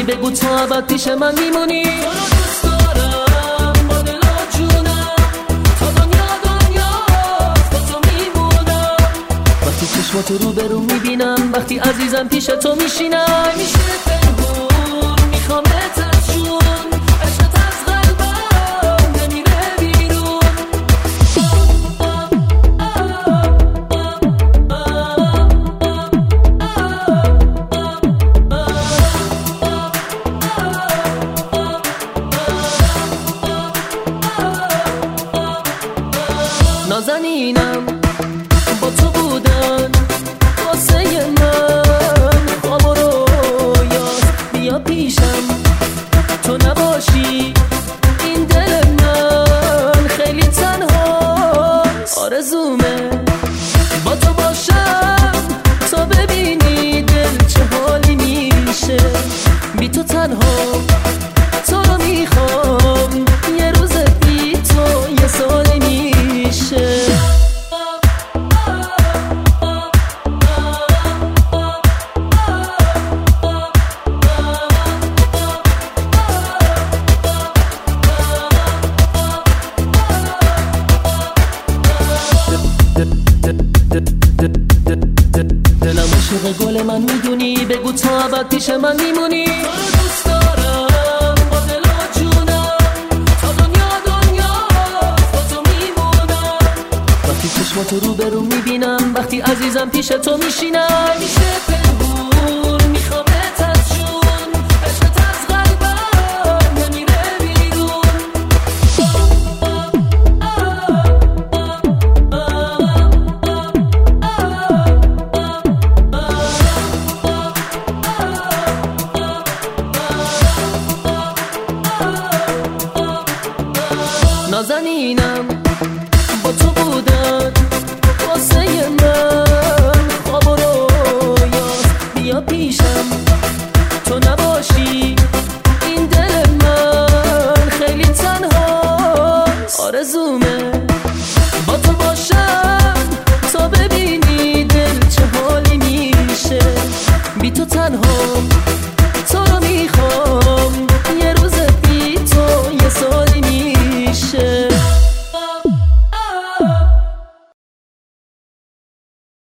میدونی بگو تو ابد پیش من میمونی. تو رو دوست دارم با دل و جونم، تا دنیا با تو میمونم. وقتی چشماتو رو به رو میبینم، وقتی عزیزم پیش تو میشینم، میشه پنهون میخوامت از جون، عشقت از قلبم نمیره بیرون. نازنینم با تو بودن واسه من، خواب و رویاست بیا پیشم، تو نباشی این دل من خیلی تنها. آرزومه با تو باشم تا ببینی دل چه حالی میشه. بی تو تنها تو رو میخوام، یه روز بی تو یه سال میشه. دلم عاشق گل من میدونی بگو تا ابد پیش من میمونی. تو رو دوست دارم با دل و جونم، تا دنیا با تو میمونم. وقتی چشماتو رو به رو میبینم، وقتی عزیزم پیش تو میشینم، میشه پنهون میخوامت از جون، عشقت از قلبم نمیره بیرون. نازنینم با تو بودن واسه من، خواب و رویاست بیا پیشم، تو نباشی این دل من خیلی تنها. آرزومه با تو باشم تا ببینی دل چه حالی میشه. بی تو تنها